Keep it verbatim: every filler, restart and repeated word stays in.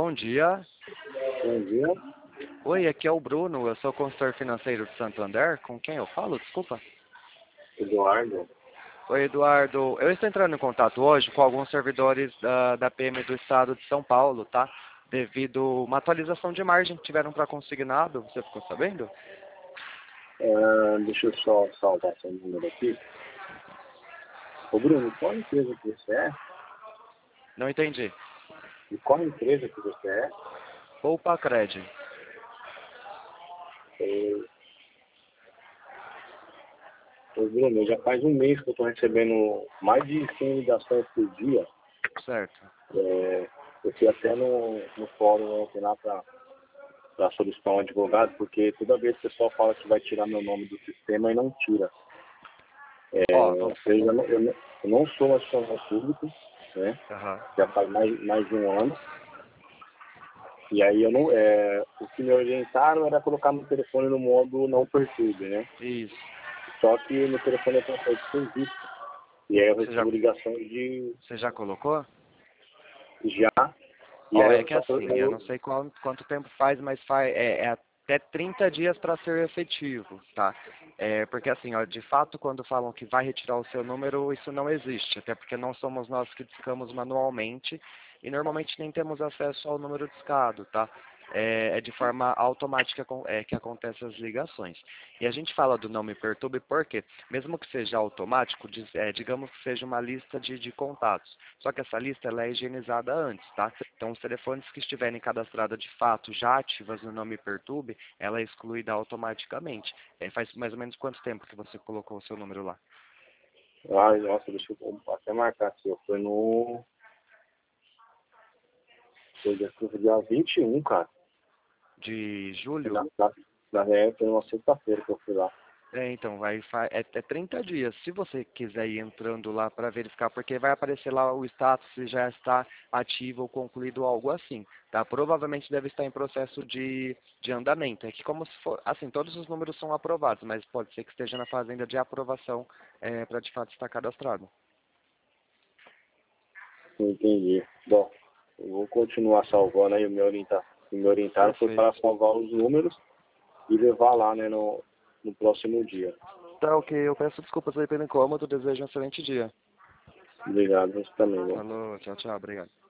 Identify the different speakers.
Speaker 1: bom dia.
Speaker 2: Bom dia,
Speaker 1: Oi, aqui é o Bruno, eu sou consultor financeiro de Santander. Com quem eu falo? Desculpa.
Speaker 2: Eduardo.
Speaker 1: Oi, Eduardo. Eu estou entrando em contato hoje com alguns servidores da, da P M do Estado de São Paulo, tá? Devido a uma atualização de margem que tiveram para consignado. Você ficou sabendo?
Speaker 2: Ah, deixa eu só salvar seu número aqui. Ô Bruno, qual empresa que você é?
Speaker 1: Não entendi.
Speaker 2: E qual empresa que você é?
Speaker 1: Poupa Cred.
Speaker 2: Ô, ô Bruno, já faz um mês que eu estou recebendo mais de cem ligações por dia.
Speaker 1: Certo.
Speaker 2: É, eu fui até no, no fórum ontem lá para solicitar um advogado, porque toda vez o pessoal fala que vai tirar meu nome do sistema e não tira. É,
Speaker 1: Ó, vamos...
Speaker 2: eu, já não, eu, não, eu não sou acionista público, né?
Speaker 1: Aham.
Speaker 2: Já faz mais, mais de um ano. E aí eu não, é, o que me orientaram era colocar meu telefone no modo não perturbe, né?
Speaker 1: Isso.
Speaker 2: Só que meu telefone é controle de serviço. E aí eu
Speaker 1: Você já,
Speaker 2: recebo ligações de
Speaker 1: você já colocou?
Speaker 2: já. E
Speaker 1: Ó,
Speaker 2: aí
Speaker 1: é
Speaker 2: eu
Speaker 1: que
Speaker 2: só eu,
Speaker 1: assim, eu
Speaker 2: eu
Speaker 1: não sei qual, quanto tempo faz, mas faz, é, é até trinta dias para ser efetivo, tá? É, porque assim, ó, de fato, quando falam que vai retirar o seu número, isso não existe, até porque não somos nós que discamos manualmente e normalmente nem temos acesso ao número discado, tá? É, é de forma automática com- é, que acontecem as ligações. E a gente fala do não me perturbe porque, mesmo que seja automático, diz- é, digamos que seja uma lista de, de contatos. Só que essa lista ela é higienizada antes, tá? Então, os telefones que estiverem cadastrados de fato já ativas no Não Me Perturbe, ela é excluída automaticamente. É, faz mais ou menos quanto tempo que você colocou o seu número lá?
Speaker 2: ai, nossa, deixa eu até marcar aqui. Eu fui no. Foi dia, foi dia vinte e um, cara.
Speaker 1: De julho?
Speaker 2: Na, na, na real, foi uma sexta-feira que eu fui lá.
Speaker 1: É, então, vai, fa- é, é trinta dias. Se você quiser ir entrando lá para verificar, porque vai aparecer lá o status se já está ativo ou concluído algo assim, tá? Provavelmente deve estar em processo de, de andamento. É que como se for, assim, todos os números são aprovados, mas pode ser que esteja na fazenda de aprovação para de fato estar cadastrado.
Speaker 2: Entendi. Bom, eu vou continuar salvando aí. O meu orientar, o me orientaram foi
Speaker 1: Perfeito.
Speaker 2: para salvar os números e levar lá, né, no, no próximo dia.
Speaker 1: Tá ok, eu peço desculpas aí pelo incômodo, desejo um excelente dia.
Speaker 2: Obrigado, você também, né?
Speaker 1: Falou, tchau, tchau, obrigado.